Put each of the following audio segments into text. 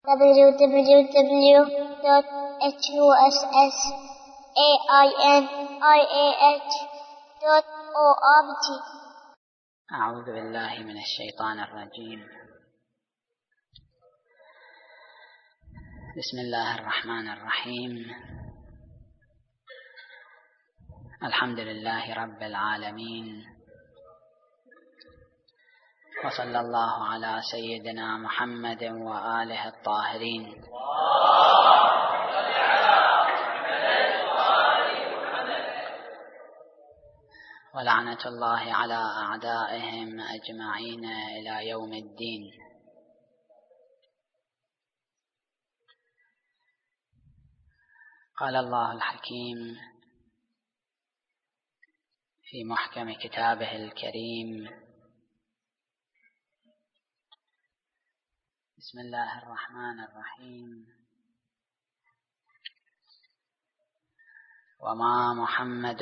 www.husainiah.org. أعوذ بالله من الشيطان الرجيم. بسم الله الرحمن الرحيم. الحمد لله رب العالمين، وصلى الله على سيدنا محمد وآله الطاهرين، ولعنة الله على أعدائهم أجمعين إلى يوم الدين. قال الله الحكيم في محكم كتابه الكريم: بسم الله الرحمن الرحيم. وما محمد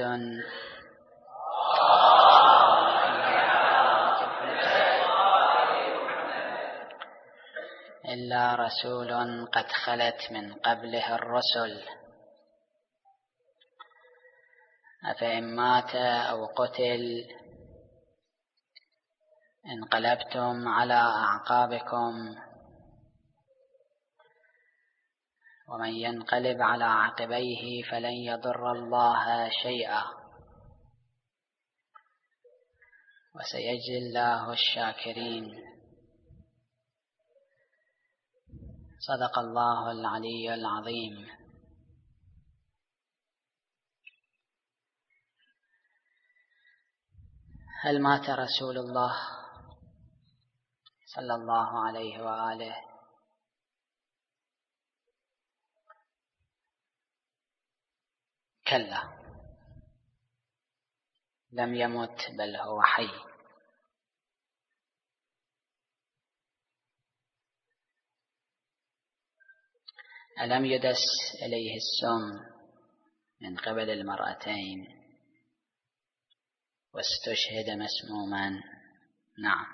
إلا رسول قد خلت من قبله الرسل، أفإن مات أو قتل انقلبتم على أعقابكم، ومن ينقلب على عقبيه فلن يضر الله شيئا، وسيجزي الله الشاكرين. صدق الله العلي العظيم. هل مات رسول الله صلى الله عليه وآله؟ كلا، لم يمت بل هو حي. ألم يدس إليه السم من قبل المرأتين واستشهد مسموما؟ نعم،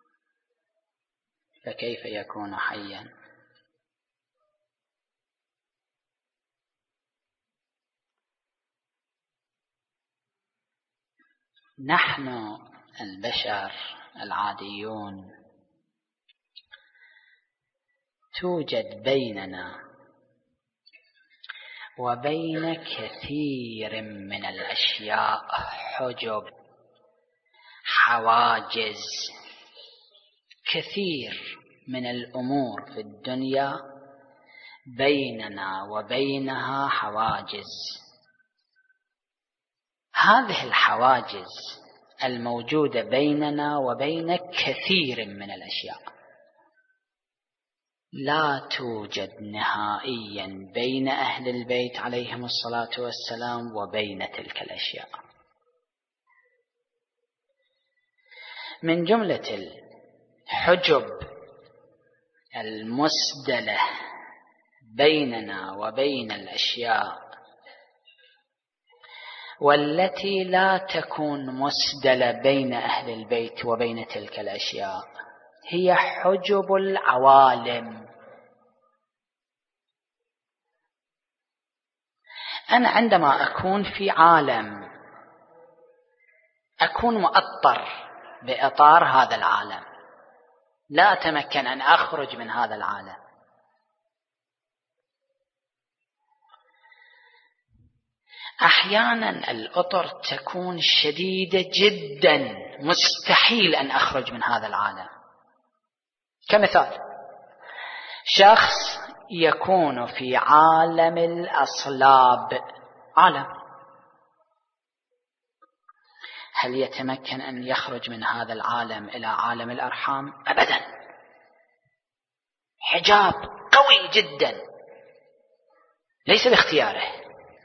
فكيف يكون حيا؟ نحن البشر العاديون توجد بيننا وبين كثير من الأشياء حجب، حواجز. كثير من الأمور في الدنيا بيننا وبينها حواجز. هذه الحواجز الموجودة بيننا وبين كثير من الأشياء لا توجد نهائيا بين أهل البيت عليهم الصلاة والسلام وبين تلك الأشياء. من جملة الحجب المسدلة بيننا وبين الأشياء والتي لا تكون مسدلة بين أهل البيت وبين تلك الأشياء هي حجب العوالم. أنا عندما أكون في عالم أكون مؤطر بإطار هذا العالم، لا أتمكن أن أخرج من هذا العالم. أحيانا الأطر تكون شديدة جدا، مستحيل أن أخرج من هذا العالم. كمثال، شخص يكون في عالم الأصلاب، عالم، هل يتمكن أن يخرج من هذا العالم إلى عالم الأرحام؟ أبدا، حجاب قوي جدا ليس باختياره.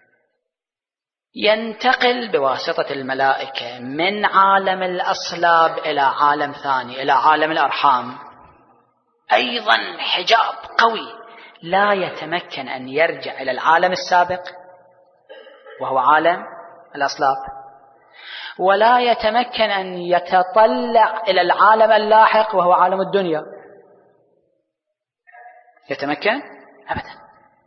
ينتقل بواسطة الملائكة من عالم الأصلاب إلى عالم ثاني، إلى عالم الأرحام، أيضا حجاب قوي، لا يتمكن أن يرجع إلى العالم السابق وهو عالم الأصلاب، ولا يتمكن أن يتطلع إلى العالم اللاحق وهو عالم الدنيا. يتمكن؟ أبدا.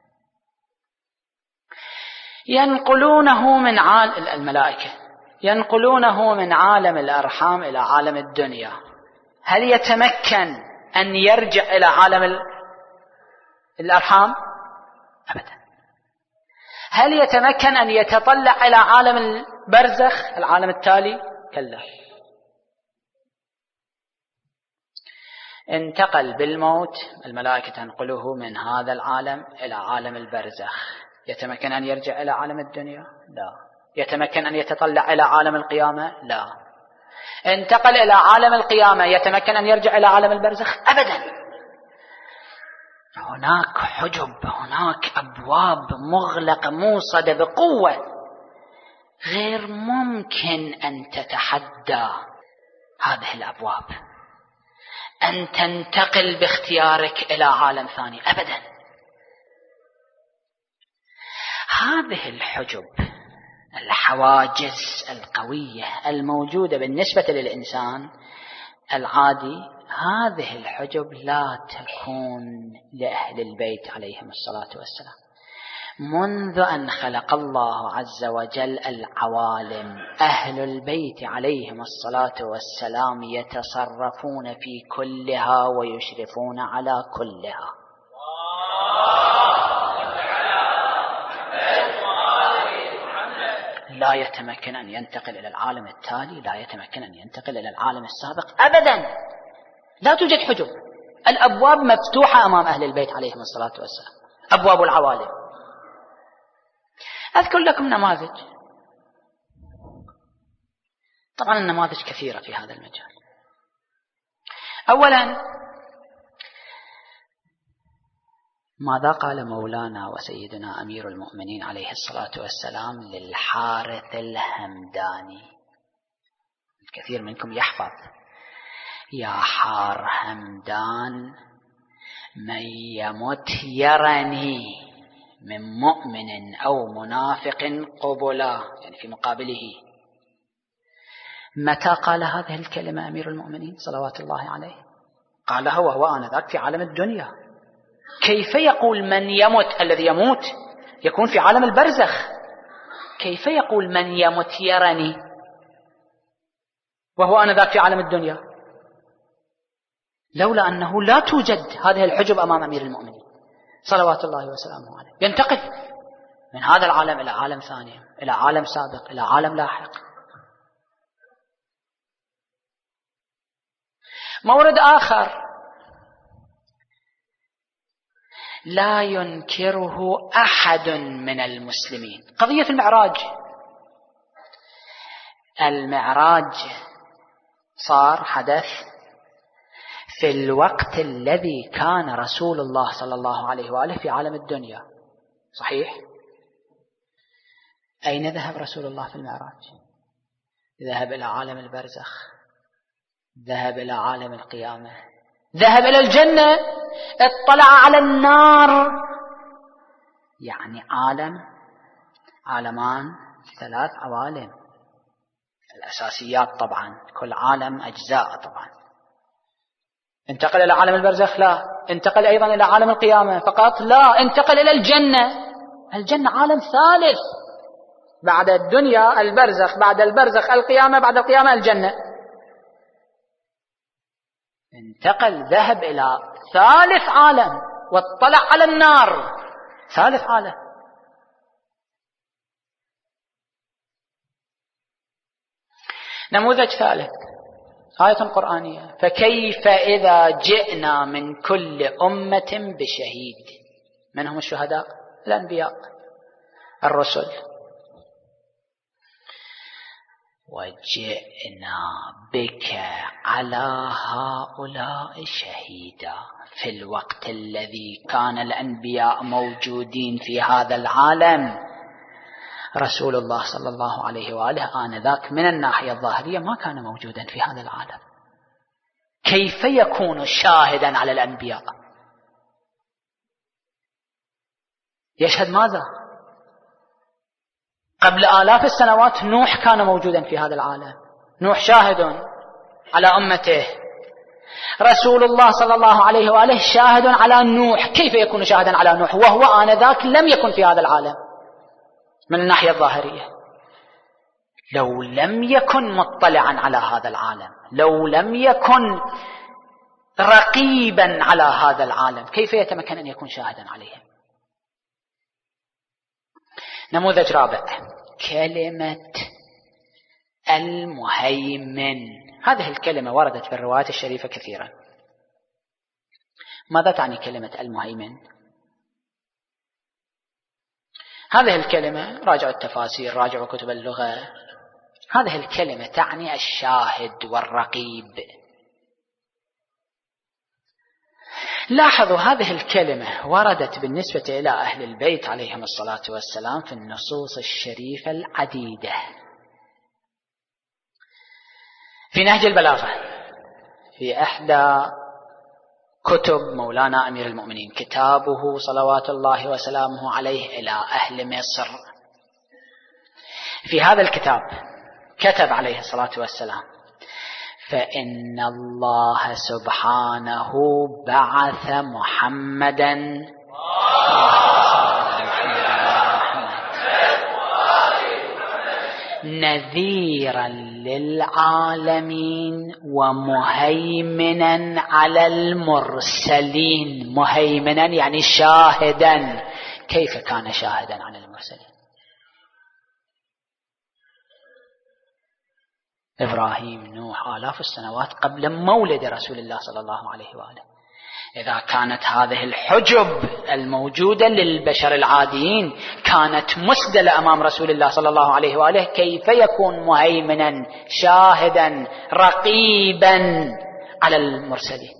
ينقلونه من الملائكة ينقلونه من عالم الأرحام إلى عالم الدنيا. هل يتمكن أن يرجع إلى عالم الأرحام؟ أبدا. هل يتمكن أن يتطلع إلى عالم البرزخ العالم التالي؟ كلا. انتقل بالموت، الملائكة تنقله من هذا العالم إلى عالم البرزخ. يتمكن أن يرجع إلى عالم الدنيا؟ لا. يتمكن أن يتطلع إلى عالم القيامة؟ لا. انتقل إلى عالم القيامة، يتمكن أن يرجع إلى عالم البرزخ؟ أبدا. هناك حجب، هناك أبواب مغلقة موصدة بقوة، غير ممكن أن تتحدى هذه الأبواب، أن تنتقل باختيارك إلى عالم ثاني، أبدا. هذه الحجب، الحواجز القوية الموجودة بالنسبة للإنسان العادي، هذه الحجب لا تكون لأهل البيت عليهم الصلاة والسلام. منذ أن خلق الله عز وجل العوالم، أهل البيت عليهم الصلاة والسلام يتصرفون في كلها ويشرفون على كلها. لا يتمكن أن ينتقل إلى العالم التالي، لا يتمكن أن ينتقل إلى العالم السابق، أبدا. لا توجد حجب، الأبواب مفتوحة أمام أهل البيت عليهم الصلاة والسلام، أبواب العوالم. أذكر لكم نماذج، طبعا النماذج كثيرة في هذا المجال. أولا، ماذا قال مولانا وسيدنا أمير المؤمنين عليه الصلاة والسلام للحارث الهمداني؟ الكثير منكم يحفظ: يا حار همدان، من يمت يرني من مؤمن أو منافق قبلا، يعني في مقابله. متى قال هذه الكلمة أمير المؤمنين صلوات الله عليه؟ قالها وهو آنذاك في عالم الدنيا. كيف يقول من يمت؟ الذي يموت يكون في عالم البرزخ، كيف يقول من يمت يرني وهو آنذاك في عالم الدنيا؟ لولا أنه لا توجد هذه الحجب أمام أمير المؤمنين صلوات الله وسلامه عليه. ينتقل من هذا العالم إلى عالم ثاني، إلى عالم سابق، إلى عالم لاحق. مورد آخر لا ينكره أحد من المسلمين، قضية المعراج. المعراج صار حدث في الوقت الذي كان رسول الله صلى الله عليه وآله في عالم الدنيا، صحيح؟ أين ذهب رسول الله في المعراج؟ ذهب إلى عالم البرزخ، ذهب إلى عالم القيامة، ذهب إلى الجنة، اطلع على النار. يعني عالمان، 3 عوالم، الأساسيات طبعا، كل عالم أجزاء طبعا. انتقل إلى عالم البرزخ؟ لا. انتقل أيضا إلى عالم القيامة فقط؟ لا. انتقل إلى الجنة. الجنة عالم ثالث بعد الدنيا، البرزخ، بعد البرزخ القيامة، بعد القيامة الجنة. انتقل، ذهب إلى ثالث عالم واطلع على النار، ثالث عالم. نموذج ثالث، آية قرآنية: فكيف إذا جئنا من كل أمة بشهيد. من هم الشهداء؟ الأنبياء، الرسل. وجئنا بك على هؤلاء شهيدا. في الوقت الذي كان الأنبياء موجودين في هذا العالم، رسول الله صلى الله عليه وآله آنذاك من الناحية الظاهرية ما كان موجودا في هذا العالم. كيف يكون شاهدا على الأنبياء؟ يشهد ماذا؟ قبل آلاف السنوات نوح كان موجودا في هذا العالم، نوح شاهد على أمته. رسول الله صلى الله عليه وآله شاهد على نوح، كيف يكون شاهدا على نوح وهو آنذاك لم يكن في هذا العالم من الناحية الظاهرية؟ لو لم يكن مطلعا على هذا العالم، لو لم يكن رقيبا على هذا العالم، كيف يتمكن أن يكون شاهدا عليه؟ نموذج رابع، كلمة المهيمن. هذه الكلمة وردت في الروايات الشريفة كثيرا. ماذا تعني كلمة المهيمن؟ هذه الكلمة راجعوا التفاسير، راجعوا كتب اللغة، هذه الكلمة تعني الشاهد والرقيب. لاحظوا هذه الكلمة وردت بالنسبة إلى أهل البيت عليهم الصلاة والسلام في النصوص الشريفة العديدة. في نهج البلاغة في إحدى كتب مولانا أمير المؤمنين، كتابه صلوات الله وسلامه عليه إلى أهل مصر، في هذا الكتاب كتب عليه الصلاة والسلام: فإن الله سبحانه بعث محمدا نذيرا للعالمين ومهيمنا على المرسلين. مهيمنا يعني شاهدا. كيف كان شاهدا على المرسلين؟ إبراهيم، نوح، آلاف السنوات قبل مولد رسول الله صلى الله عليه وآله. إذا كانت هذه الحجب الموجودة للبشر العاديين كانت مسدلة أمام رسول الله صلى الله عليه وآله، كيف يكون مهيمنا شاهدا رقيبا على المرسلين؟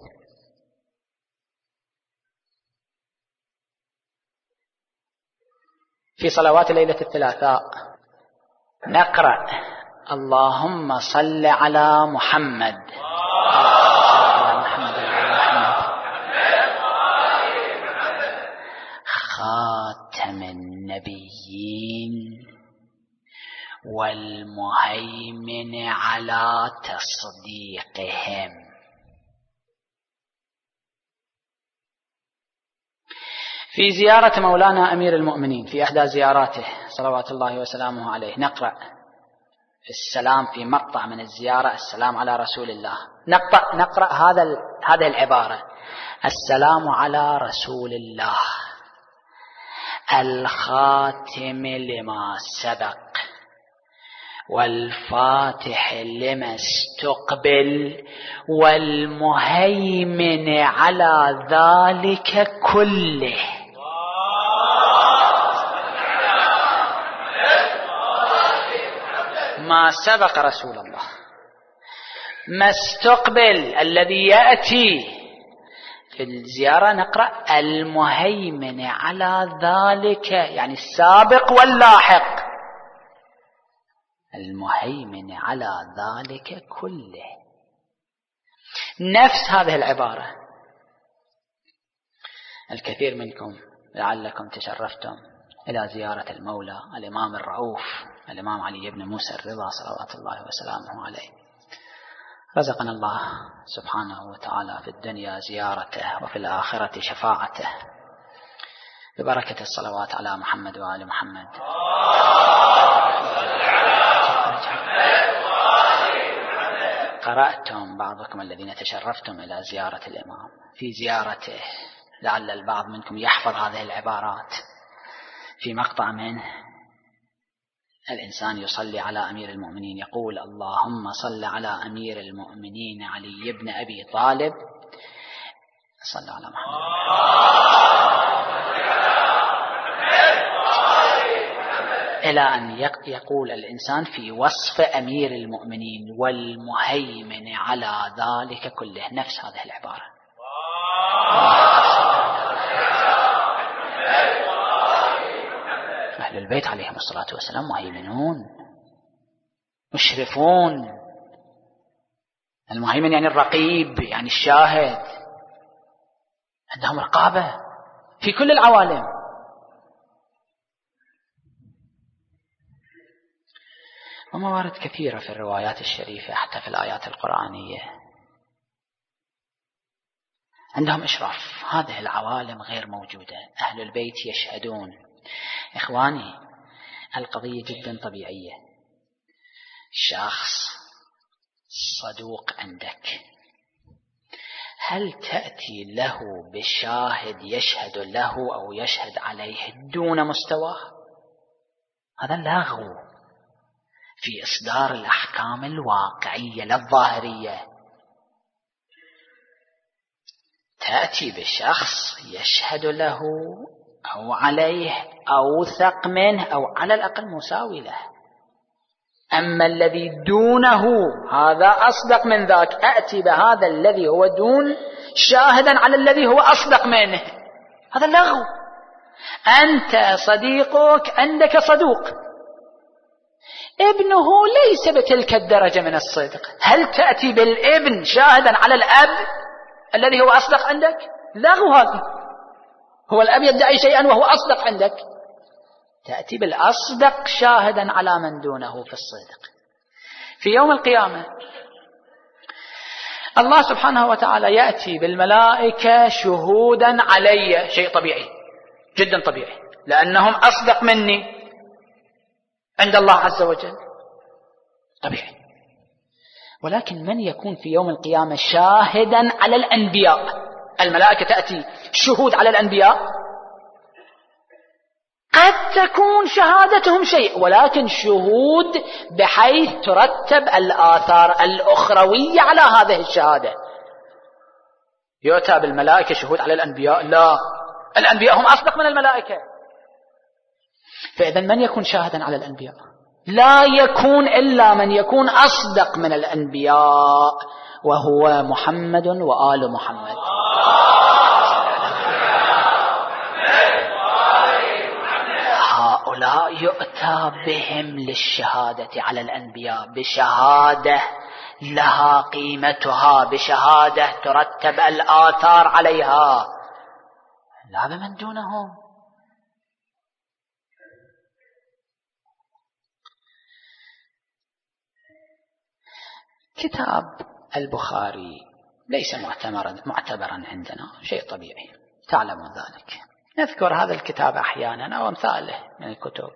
في صلوات ليلة الثلاثاء نقرأ: اللهم صل على محمد خاتم النبيين والمهيمن على تصديقهم. في زيارة مولانا أمير المؤمنين في إحدى زياراته صلوات الله وسلامه عليه نقرأ السلام في مقطع من الزيارة: السلام على رسول الله. نقرأ هذه العبارة: السلام على رسول الله الخاتم لما سبق والفاتح لما استقبل والمهيمن على ذلك كله. ما سبق رسول الله، ما استقبل الذي يأتي. في الزيارة نقرأ المهيمن على ذلك، يعني السابق واللاحق، المهيمن على ذلك كله. نفس هذه العبارة الكثير منكم لعلكم تشرفتم إلى زيارة المولى الإمام الرؤوف الإمام علي بن موسى الرضا صلوات الله وسلامه عليه. رزقنا الله سبحانه وتعالى في الدنيا زيارته وفي الآخرة شفاعته ببركة الصلوات على محمد وآل محمد. قرأتم بعضكم الذين تشرفتم إلى زيارة الإمام في زيارته، لعل البعض منكم يحفظ هذه العبارات في مقطع منه: الإنسان يصلي على أمير المؤمنين يقول: اللهم صل على أمير المؤمنين علي بن أبي طالب، صلى على محمد، إلى أن يقول الإنسان في وصف أمير المؤمنين والمهيمن على ذلك كله. نفس هذه العبارة. أهل البيت عليهم الصلاة والسلام مهيمنون مشرفون. المهيمن يعني الرقيب، يعني الشاهد، عندهم رقابة في كل العوالم. وموارد كثيرة في الروايات الشريفة حتى في الآيات القرآنية عندهم إشراف. هذه العوالم غير موجودة. أهل البيت يشهدون. إخواني، القضية جدا طبيعية. شخص صدوق عندك، هل تأتي له بشاهد يشهد له أو يشهد عليه دون مستواه؟ هذا لغو في إصدار الأحكام الواقعية لا الظاهرية. تأتي بشخص يشهد له أو عليه أوثق منه أو على الأقل مساوي له. أما الذي دونه هذا أصدق من ذاك، أأتي بهذا الذي هو دون شاهدا على الذي هو أصدق منه، هذا لغو. أنت صديقك عندك صدوق، ابنه ليس بتلك الدرجة من الصدق، هل تأتي بالابن شاهدا على الأب الذي هو أصدق عندك؟ لغو هذا. هو الأب يدعي شيئا وهو أصدق عندك، تأتي بالأصدق شاهدا على من دونه في الصدق. في يوم القيامة الله سبحانه وتعالى يأتي بالملائكة شهودا علي، شيء طبيعي جدا طبيعي، لأنهم أصدق مني عند الله عز وجل، طبيعي. ولكن من يكون في يوم القيامة شاهدا على الأنبياء؟ الملائكة تأتي شهود على الأنبياء، قد تكون شهادتهم شيء، ولكن شهود بحيث ترتب الآثار الأخروية على هذه الشهادة. يؤتى بالملائكة شهود على الأنبياء؟ لا، الأنبياء هم أصدق من الملائكة. فإذا من يكون شاهدا على الأنبياء؟ لا يكون إلا من يكون أصدق من الأنبياء، وهو محمد وآل محمد. هؤلاء يؤتى بهم للشهادة على الأنبياء بشهادة لها قيمتها، بشهادة ترتب الآثار عليها، لا بمن دونهم. كتاب البخاري ليس معتبرا عندنا، شيء طبيعي، تعلمون ذلك. نذكر هذا الكتاب أحيانا أو أمثاله من الكتب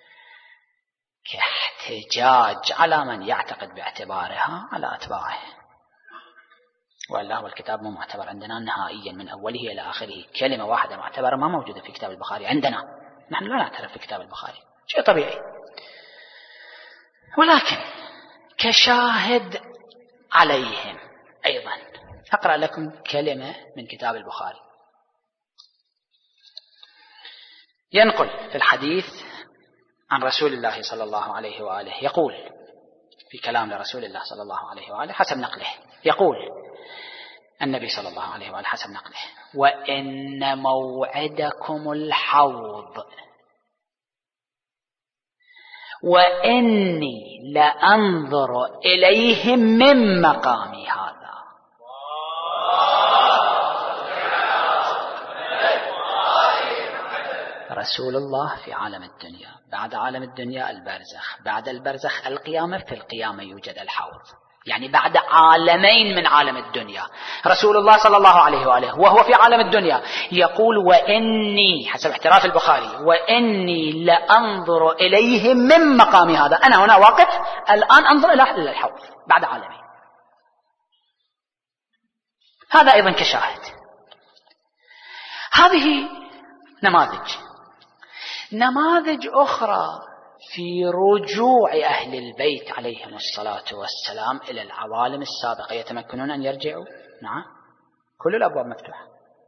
كاحتجاج على من يعتقد باعتبارها على أتباعه، وإلا هو الكتاب مو معتبر عندنا نهائيا من أوله إلى آخره. كلمة واحدة معتبرة ما موجودة في كتاب البخاري عندنا، نحن لا نعترف في كتاب البخاري، شيء طبيعي. ولكن كشاهد عليهم أيضا أقرأ لكم كلمة من كتاب البخاري. ينقل في الحديث عن رسول الله صلى الله عليه وآله، يقول في كلام لرسول الله صلى الله عليه وآله حسب نقله، يقول النبي صلى الله عليه وآله حسب نقله: وإن موعدكم الحوض وإني لأنظر إليهم من مقامي هذا. رسول الله في عالم الدنيا، بعد عالم الدنيا البرزخ، بعد البرزخ القيامة، في القيامة يوجد الحوض، يعني بعد عالمين من عالم الدنيا رسول الله صلى الله عليه وآله وهو في عالم الدنيا يقول: وإني، حسب احتراف البخاري، وإني لأنظر إليهم من مقامي هذا، أنا هنا واقف الآن أنظر إلى الحوض بعد عالمين. هذا أيضا كشاهد. هذه نماذج أخرى في رجوع أهل البيت عليهم الصلاة والسلام إلى العوالم السابقة. يتمكنون أن يرجعوا؟ نعم، كل الأبواب مفتوحة.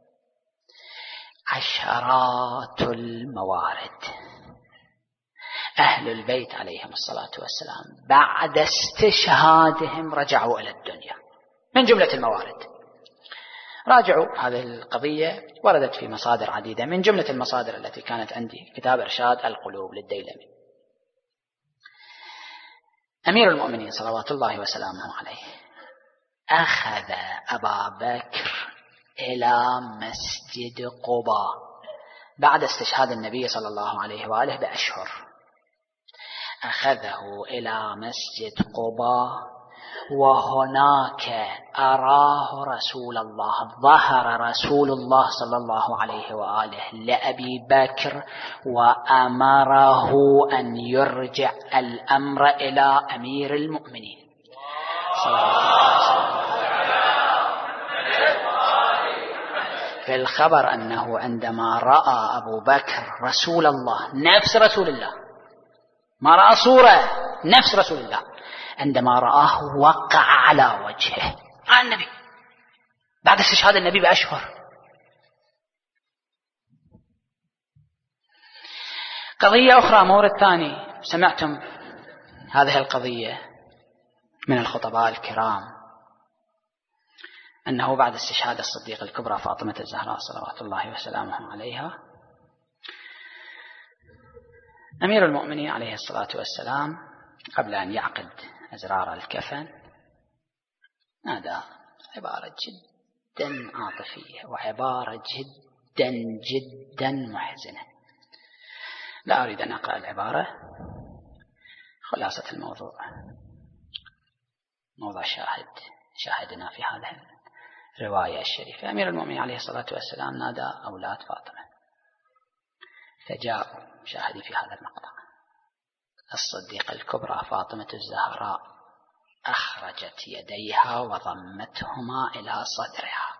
عشرات الموارد. أهل البيت عليهم الصلاة والسلام بعد استشهادهم رجعوا إلى الدنيا، من جملة الموارد. راجعوا هذه القضية، وردت في مصادر عديدة، من جملة المصادر التي كانت عندي كتاب إرشاد القلوب للديلمي. أمير المؤمنين صلوات الله وسلامه عليه أخذ أبا بكر إلى مسجد قباء بعد استشهاد النبي صلى الله عليه وآله بأشهر. أخذه إلى مسجد قباء وهناك أراه رسول الله، ظهر رسول الله صلى الله عليه وآله لأبي بكر وأمره أن يرجع الأمر إلى أمير المؤمنين صلى الله عليه وسلم. في الخبر أنه عندما رأى أبو بكر رسول الله، نفس رسول الله، ما رأى صورة، نفس رسول الله، عندما رآه وقع على وجهه، رأى النبي بعد استشهاد النبي بأشهر. قضية أخرى، مورد ثاني، سمعتم هذه القضية من الخطباء الكرام، أنه بعد استشهاد الصديقة الكبرى فاطمة الزهراء صلوات الله وسلامه عليها، أمير المؤمنين عليه الصلاة والسلام قبل أن يعقد أزرار الكفن نادى عبارة جدا عاطفية وعبارة جدا جدا محزنة. لا أريد أن أقرأ العبارة، خلاصة الموضوع موضع شاهدنا في هذه الرواية الشريفة. أمير المؤمنين عليه الصلاة والسلام نادى أولاد فاطمة فجاءوا، شاهدي في هذا المقطع، الصديقة الكبرى فاطمة الزهراء أخرجت يديها وضمتهما إلى صدرها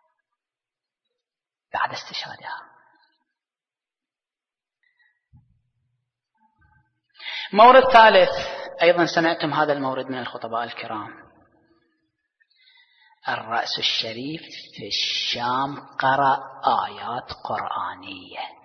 بعد استشهادها. مورد ثالث أيضا سمعتم هذا المورد من الخطباء الكرام، الرأس الشريف في الشام قرأ آيات قرآنية،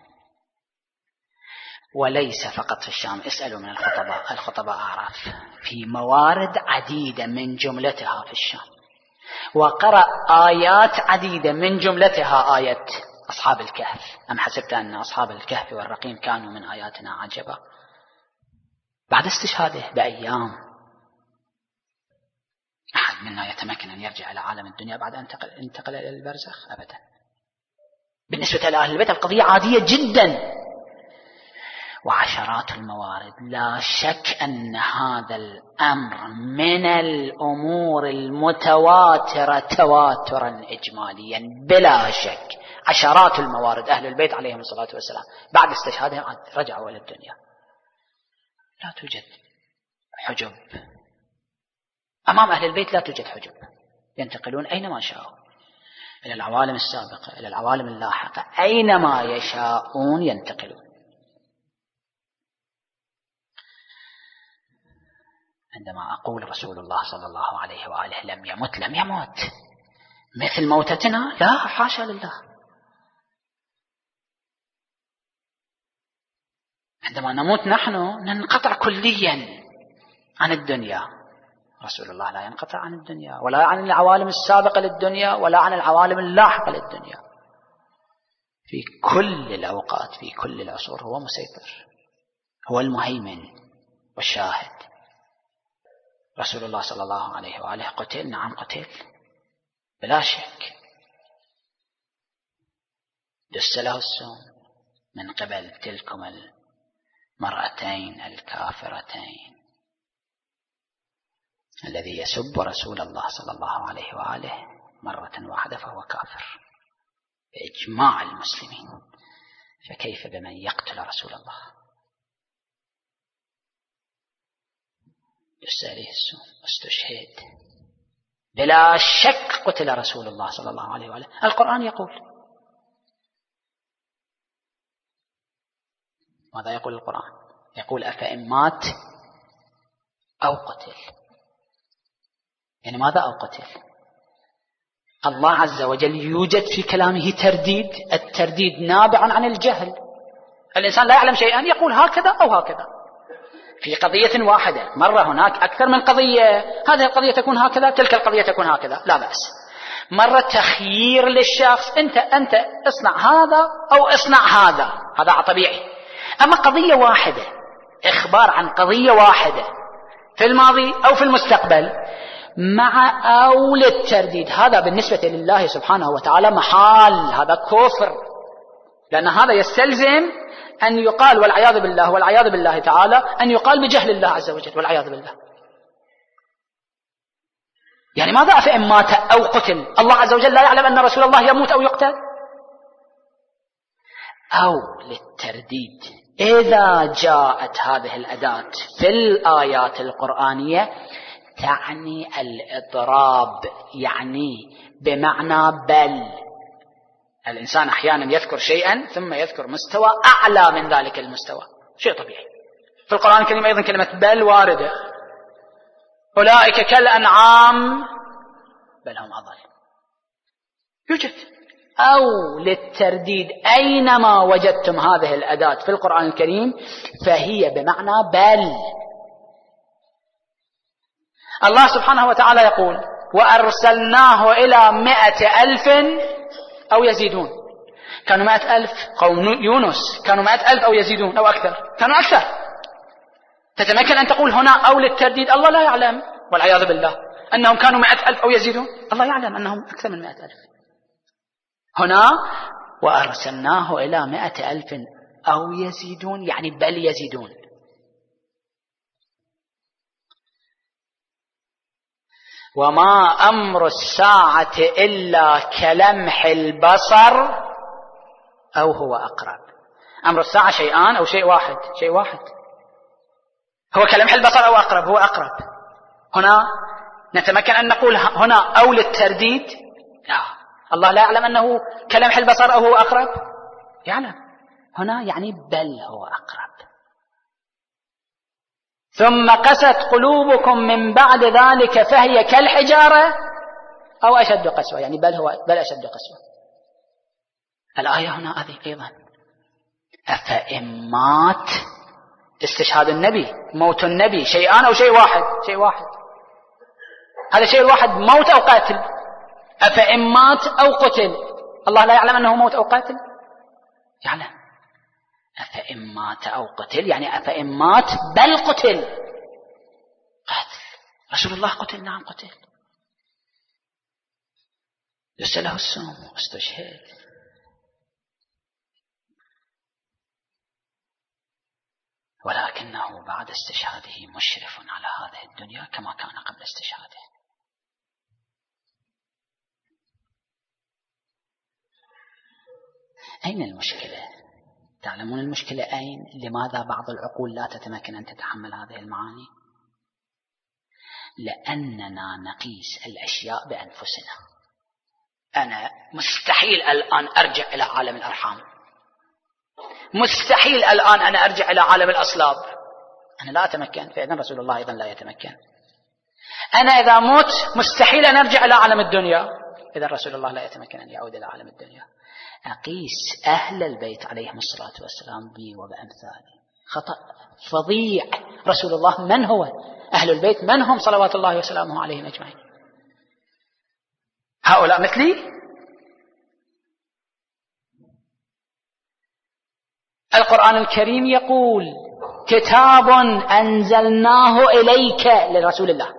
وليس فقط في الشام، اسألوا من الخطباء أعرف، في موارد عديدة من جملتها في الشام، وقرأ آيات عديدة من جملتها آية أصحاب الكهف. أم حسبت أن أصحاب الكهف والرقيم كانوا من آياتنا عجبا؟ بعد استشهاده بأيام. أحد منا يتمكن أن يرجع إلى عالم الدنيا بعد أن انتقل إلى البرزخ؟ أبدا. بالنسبة لأهل البيت القضية عادية جدا، وعشرات الموارد. لا شك أن هذا الأمر من الأمور المتواترة تواترا إجماليا بلا شك. عشرات الموارد، أهل البيت عليهم الصلاة والسلام بعد استشهادهم رجعوا إلى الدنيا، لا توجد حجب أمام أهل البيت، لا توجد حجب، ينتقلون أينما شاءوا إلى العوالم السابقة إلى العوالم اللاحقة، أينما يشاءون ينتقلون. عندما أقول رسول الله صلى الله عليه وآله لم يمت، لم يمت مثل موتتنا، لا حاشا لله. عندما نموت نحن ننقطع كليا عن الدنيا، رسول الله لا ينقطع عن الدنيا ولا عن العوالم السابقة للدنيا ولا عن العوالم اللاحقة للدنيا. في كل الأوقات في كل العصور هو مسيطر، هو المهيمن والشاهد. رسول الله صلى الله عليه وآله قتل، نعم قتل بلا شك، دس له السم من قبل تلكم المرأتين الكافرتين. الذي يسب رسول الله صلى الله عليه وآله مرة واحدة فهو كافر بإجماع المسلمين، فكيف بمن يقتل رسول الله؟ دس عليه السم، استشهد، بلا شك قتل رسول الله صلى الله عليه وآله. القرآن يقول، ماذا يقول القرآن؟ يقول أفإن مات أو قتل، يعني ماذا أو قتل؟ الله عز وجل يوجد في كلامه ترديد، الترديد نابع عن الجهل. الإنسان لا يعلم شيئا يقول هكذا أو هكذا في قضية واحدة، مرة هناك أكثر من قضية، هذه القضية تكون هكذا تلك القضية تكون هكذا، لا بأس. مرة تخيير للشخص، أنت اصنع هذا أو اصنع هذا طبيعي. أما قضية واحدة، إخبار عن قضية واحدة في الماضي أو في المستقبل مع أول الترديد، هذا بالنسبة لله سبحانه وتعالى محال، هذا كفر، لأن هذا يستلزم أن يقال والعياذ بالله تعالى، أن يقال بجهل الله عز وجل والعياذ بالله. يعني ماذا أفإن مات أو قتل؟ الله عز وجل لا يعلم أن رسول الله يموت أو يقتل؟ أو للترديد، إذا جاءت هذه الأداة في الآيات القرآنية تعني الإضراب، يعني بمعنى بل. الإنسان أحيانا يذكر شيئا ثم يذكر مستوى أعلى من ذلك المستوى، شيء طبيعي. في القرآن الكريم أيضا كلمة بل واردة، أولئك كالأنعام بل هم أضل، يوجد. أو للترديد، أينما وجدتم هذه الأداة في القرآن الكريم فهي بمعنى بل. الله سبحانه وتعالى يقول وأرسلناه إلى 100,000 أو يزيدون. كانوا 100,000 قوم يونس، كانوا 100,000 أو يزيدون أو أكثر، كانوا أكثر. تتمكن أن تقول هنا أو للترديد؟ الله لا يعلم والعياذ بالله أنهم كانوا 100,000 أو يزيدون، الله يعلم أنهم أكثر من 100,000. هنا وأرسلناه إلى 100,000 أو يزيدون، يعني بل يزيدون. وما أمر الساعة إلا كلمح البصر أو هو أقرب. أمر الساعة شيئان أو شيء واحد؟ شيء واحد، هو كلمح البصر أو أقرب، هو أقرب. هنا نتمكن أن نقول هنا أو للترديد؟ لا، الله لا يعلم أنه كلمح البصر أو هو أقرب؟ يعلم. هنا يعني بل هو أقرب. ثم قست قلوبكم من بعد ذلك فهي كالحجارة أو أشد قسوة، يعني بل أشد قسوة. الآية هنا هذه أيضا أفإن مات، استشهاد النبي، موت النبي، شيئان أو شيء واحد؟ شيء واحد. هذا شيء واحد، موت أو قاتل. أفإن مات أو قتل، الله لا يعلم أنه موت أو قاتل؟ يعلم. أفإن مات أو قتل يعني أفإن مات بل قتل، قاتل. رسول الله قتل، نعم قتل، دس له السم واستشهد. ولكنه بعد استشهاده مشرف على هذه الدنيا كما كان قبل استشهاده. أين المشكلة؟ تعلمون المشكلة أين؟ لماذا بعض العقول لا تتمكن أن تتحمل هذه المعاني؟ لأننا نقيس الأشياء بأنفسنا. أنا مستحيل الآن أرجع إلى عالم الأرحام، مستحيل الآن أنا أرجع إلى عالم الأصلاب، أنا لا أتمكن، فإذن رسول الله أيضا لا يتمكن. أنا إذا موت مستحيل أن أرجع إلى عالم الدنيا، إذن رسول الله لا يتمكن أن يعود إلى عالم الدنيا. أقيس أهل البيت عليهم الصلاة والسلام بي وبأمثالي، خطأ فظيع. رسول الله من هو؟ أهل البيت من هم صلوات الله وسلامه عليهم أجمعين؟ هؤلاء مثلي؟ القرآن الكريم يقول كتاب أنزلناه إليك، لرسول الله،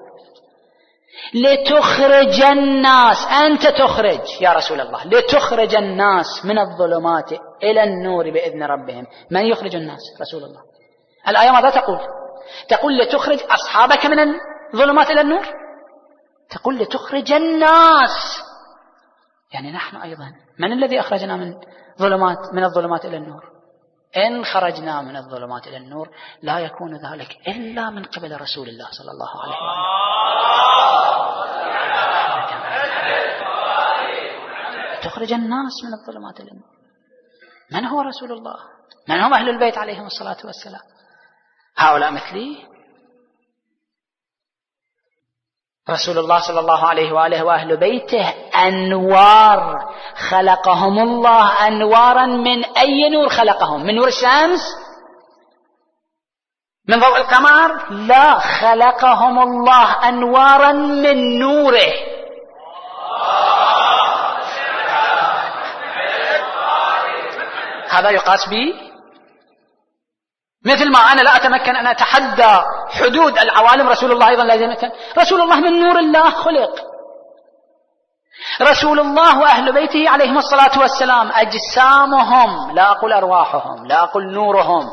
لتخرج الناس، أنت تخرج يا رسول الله، لتخرج الناس من الظلمات إلى النور بإذن ربهم. من يخرج الناس؟ رسول الله. الآية ماذا تقول؟ تقول لتخرج أصحابك من الظلمات إلى النور، تقول لتخرج الناس، يعني نحن أيضا. من الذي أخرجنا من الظلمات إلى النور؟ إن خرجنا من الظلمات إلى النور لا يكون ذلك إلا من قبل رسول الله صلى الله عليه وسلم. تخرج الناس من الظلمات إلى النور. من هو رسول الله؟ من هم أهل البيت عليهم الصلاة والسلام؟ هؤلاء مثلي؟ رسول الله صلى الله عليه وآله وأهل بيته أنوار، خلقهم الله أنوارا. من أي نور خلقهم؟ من نور الشمس؟ من ضوء القمر؟ لا، خلقهم الله أنوارا من نوره. هذا يقاس بي؟ مثل ما أنا لا أتمكن أن أتحدى حدود العوالم، رسول الله أيضا لا يتمكن. رسول الله من نور الله خلق. رسول الله وأهل بيته عليهم الصلاة والسلام أجسامهم، لا أقول أرواحهم، لا أقول نورهم،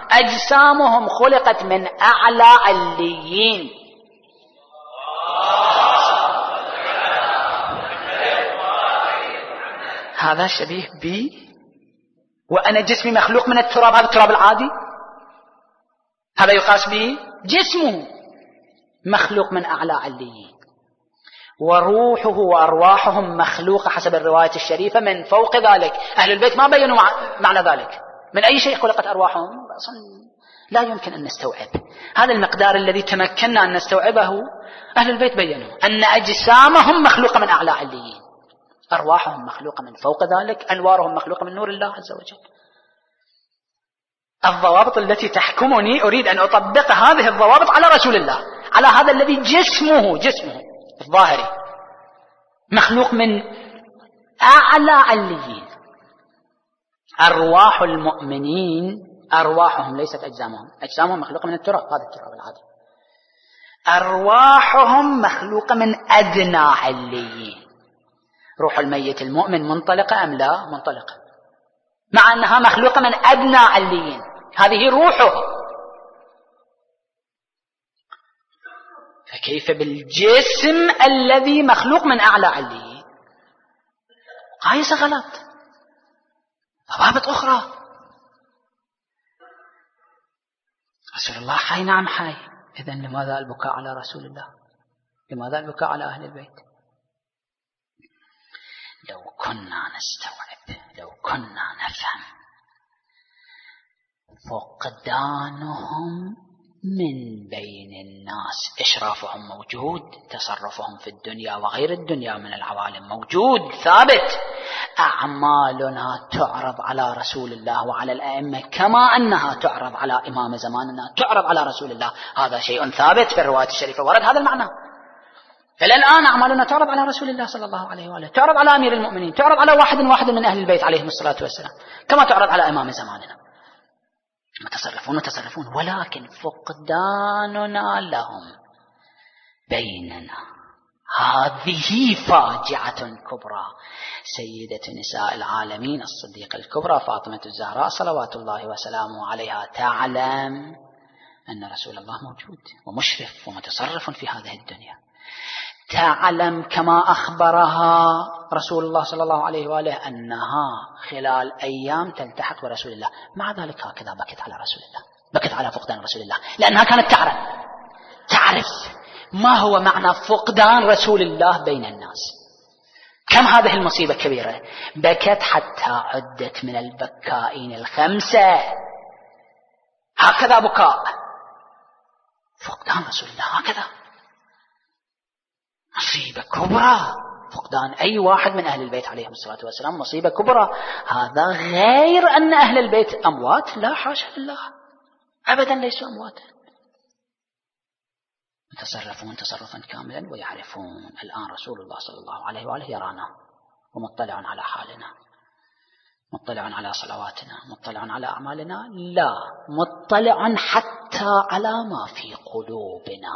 أجسامهم خلقت من أعلى عليين. هذا شبيه بي وأنا جسمي مخلوق من التراب، هذا التراب العادي، هذا يقاس به جسمه مخلوق من أعلى عليين، وروحه وأرواحهم مخلوقة حسب الرواية الشريفة من فوق ذلك. أهل البيت ما بينوا معنى ذلك، من أي شيء خلقت أرواحهم أصلا لا يمكن أن نستوعب هذا المقدار الذي تمكنا أن نستوعبه. أهل البيت بينوا أن أجسامهم مخلوقة من أعلى عليين، أرواحهم مخلوقة من فوق ذلك، أنوارهم مخلوقة من نور الله عز وجل. الضوابط التي تحكمني أريد أن أطبق هذه الضوابط على رسول الله، على هذا الذي جسمه الظاهري مخلوق من أعلى عليين. أرواح المؤمنين أرواحهم ليست أجسامهم مخلوقة من التراب، هذا التراب العادي. أرواحهم مخلوقة من أدنى عليين. روح الميت المؤمن منطلقة أم لا منطلقة؟ مع أنها مخلوقة من أدنى عليين، هذه روحه. فكيف بالجسم الذي مخلوق من أعلى عليين؟ قايسة غلط، ضوابط أخرى. رسول الله حي، نعم حي، إذن لماذا البكاء على رسول الله؟ لماذا البكاء على أهل البيت؟ لو كنا نستوعب، لو كنا نفهم فقدانهم من بين الناس، إشرافهم موجود، تصرفهم في الدنيا وغير الدنيا من العوالم موجود ثابت. أعمالنا تعرض على رسول الله وعلى الأئمة كما أنها تعرض على إمام زماننا تعرض على رسول الله، هذا شيء ثابت في الرواية الشريفة، ورد هذا المعنى. إلى الآن أعمالنا تعرض على رسول الله صلى الله عليه وآله، تعرض على أمير المؤمنين، تعرض على واحد من أهل البيت عليهم الصلاة والسلام، كما تعرض على إمام زماننا. متصرفون، ولكن فقداننا لهم بيننا هذه فاجعة كبرى. سيدة نساء العالمين الصديقة الكبرى فاطمة الزهراء صلوات الله وسلامه عليها تعلم أن رسول الله موجود ومشرف ومتصرف في هذه الدنيا، تعلم كما أخبرها رسول الله صلى الله عليه وآله أنها خلال أيام تلتحق برسول الله، مع ذلك هكذا بكت على رسول الله، بكت على فقدان رسول الله، لأنها كانت تعرف ما هو معنى فقدان رسول الله بين الناس. كم هذه المصيبة كبيرة، بكت حتى عدت من البكائين 5، هكذا بكاء فقدان رسول الله، هكذا مصيبة كبرى. فقدان أي واحد من أهل البيت عليهم الصلاة والسلام مصيبة كبرى. هذا غير أن أهل البيت أموات، لا حاشا لله، أبدا ليسوا أموات، يتصرفون تصرفا كاملا ويعرفون. الآن رسول الله صلى الله عليه وآله يرانا ومطلع على حالنا، مطلع على صلواتنا، مطلع على أعمالنا، لا مطلع حتى على ما في قلوبنا.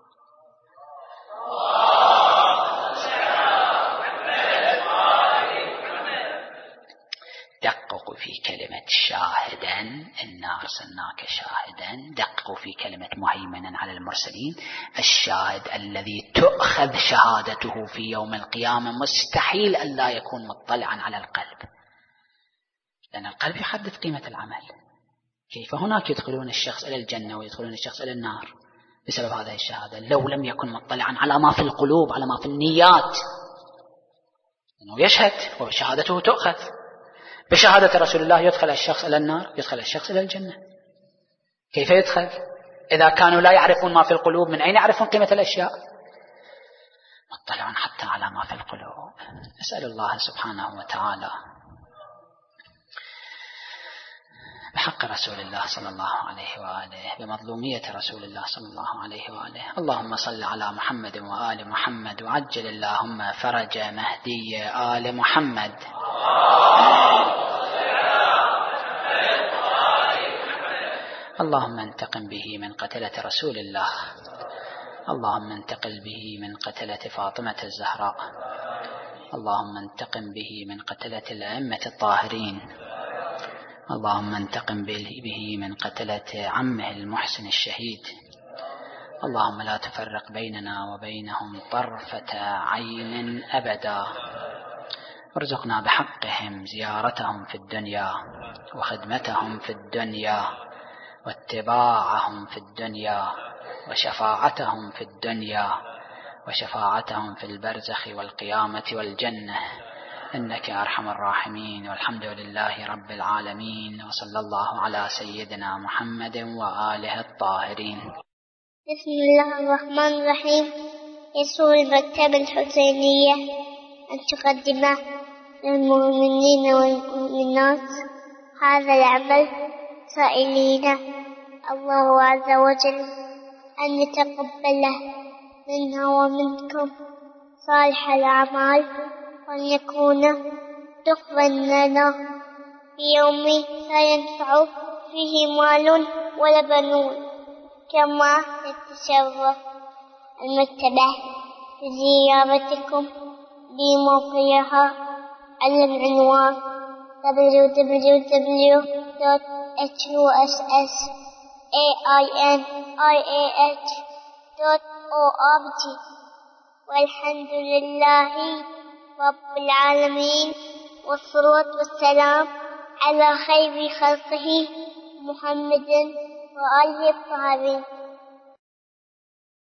دققوا في كلمة شاهدا، إنا أرسلناك شاهدا، دققوا في كلمة مهيمنا على المرسلين. الشاهد الذي تؤخذ شهادته في يوم القيامة مستحيل أن لا يكون مطلعا على القلب، لأن القلب يحدد قيمة العمل. كيف هناك يدخلون الشخص إلى الجنة ويدخلون الشخص إلى النار بسبب هذه الشهادة لو لم يكن مطلعا على ما في القلوب، على ما في النيات، لأنه يشهد وشهادته تؤخذ. بشهادة رسول الله يدخل الشخص إلى النار، يدخل الشخص إلى الجنة. كيف يدخل؟ إذا كانوا لا يعرفون ما في القلوب من أين يعرفون قيمة الأشياء؟ مطلعون حتى على ما في القلوب. أسأل الله سبحانه وتعالى بحق رسول الله صلى الله عليه وآله، بمظلومية رسول الله صلى الله عليه وآله، اللهم صل على محمد وآل محمد، وعجل اللهم فرج مهدي آل محمد. اللهم انتقم به من قتلة رسول الله، اللهم انتقل به من قتلة فاطمة الزهراء، اللهم انتقم به من قتلة الأئمة الطاهرين، اللهم انتقم به من قتلة عمه المحسن الشهيد. اللهم لا تفرق بيننا وبينهم طرفة عين أبدا. وارزقنا بحقهم زيارتهم في الدنيا وخدمتهم في الدنيا واتباعهم في الدنيا وشفاعتهم في الدنيا وشفاعتهم في البرزخ والقيامة والجنة، إنك أرحم الراحمين. والحمد لله رب العالمين، وصلى الله على سيدنا محمد وآله الطاهرين. بسم الله الرحمن الرحيم. يسر المكتبة الحسينية أن تقدم للمؤمنين والمؤمنات هذا العمل، سائلين الله عز وجل أن يتقبله منا ومنكم صالح الأعمال، وأن يكون دخلا لنا في يوم لا ينفع فيه مال ولا بنون. كما تتشرف المكتبة بزيارتكم بموقعها على العنوان www.husainiah.org. والحمد لله رب العالمين، والصلاة والسلام على خير خلقه محمد وآله الطاهرين.